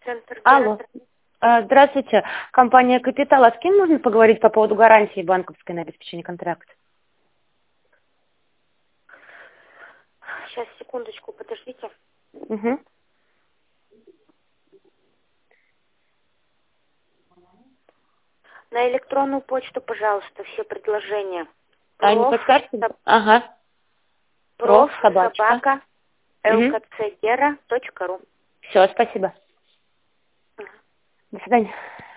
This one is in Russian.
Центр Алло. Здравствуйте. Компания «Капитал». А с кем нужно поговорить по поводу гарантии банковской на обеспечение контракта? Сейчас, секундочку, подождите. Угу. На электронную почту, пожалуйста, все предложения. А не подскажете? Ага. Проф-собака Угу. lkcgera.ru. Все, спасибо. До свидания.